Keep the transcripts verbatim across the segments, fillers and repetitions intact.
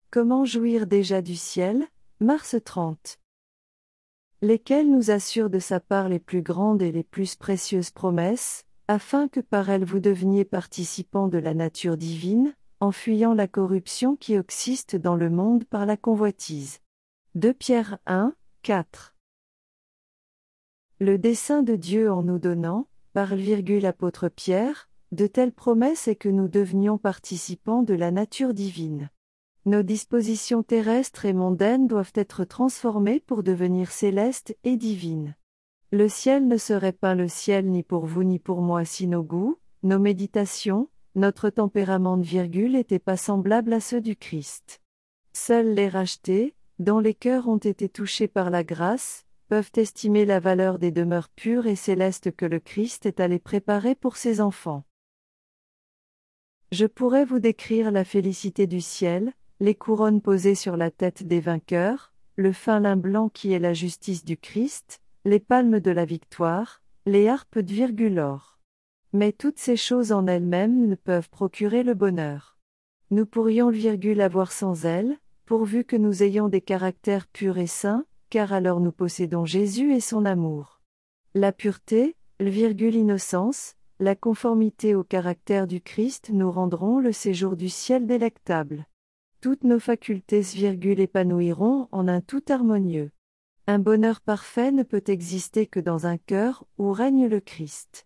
Comment jouir déjà du ciel, mars trente. Lesquelles nous assurent de sa part les plus grandes et les plus précieuses promesses, afin que par elles vous deveniez participants de la nature divine, en fuyant la corruption qui existe dans le monde par la convoitise. deux Pierre un, quatre. Le dessein de Dieu en nous donnant, par virgule apôtre Pierre, de telles promesses est que nous devenions participants de la nature divine. Nos dispositions terrestres et mondaines doivent être transformées pour devenir célestes et divines. Le ciel ne serait pas le ciel ni pour vous ni pour moi si nos goûts, nos méditations, notre tempérament de virgule n'étaient pas semblables à ceux du Christ. Seuls les rachetés, dont les cœurs ont été touchés par la grâce, peuvent estimer la valeur des demeures pures et célestes que le Christ est allé préparer pour ses enfants. Je pourrais vous décrire la félicité du ciel, les couronnes posées sur la tête des vainqueurs, le fin lin blanc qui est la justice du Christ, les palmes de la victoire, les harpes de virgule or. Mais toutes ces choses en elles-mêmes ne peuvent procurer le bonheur. Nous pourrions le virgule avoir sans elles, pourvu que nous ayons des caractères purs et saints, car alors nous possédons Jésus et son amour. La pureté, le virgule innocence, la conformité au caractère du Christ nous rendront le séjour du ciel délectable. Toutes nos facultés virgule épanouiront en un tout harmonieux. Un bonheur parfait ne peut exister que dans un cœur où règne le Christ.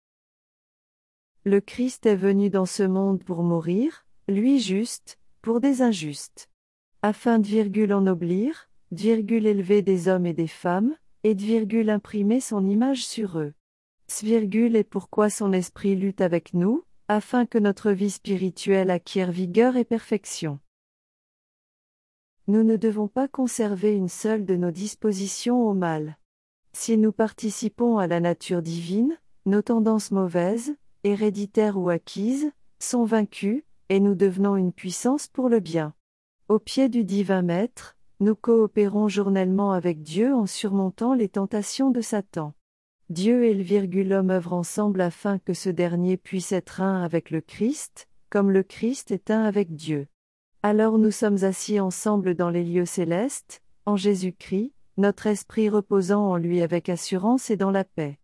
Le Christ est venu dans ce monde pour mourir, lui juste, pour des injustes. Afin de virgule ennoblir, de virgule élever des hommes et des femmes, et de virgule imprimer son image sur eux. Ce virgule est pourquoi son esprit lutte avec nous, afin que notre vie spirituelle acquiert vigueur et perfection. Nous ne devons pas conserver une seule de nos dispositions au mal. Si nous participons à la nature divine, nos tendances mauvaises, héréditaires ou acquises, sont vaincues, et nous devenons une puissance pour le bien. Au pied du divin Maître, nous coopérons journellement avec Dieu en surmontant les tentations de Satan. Dieu et le virgule homme œuvrent ensemble afin que ce dernier puisse être un avec le Christ, comme le Christ est un avec Dieu. Alors nous sommes assis ensemble dans les lieux célestes, en Jésus-Christ, notre esprit reposant en lui avec assurance et dans la paix.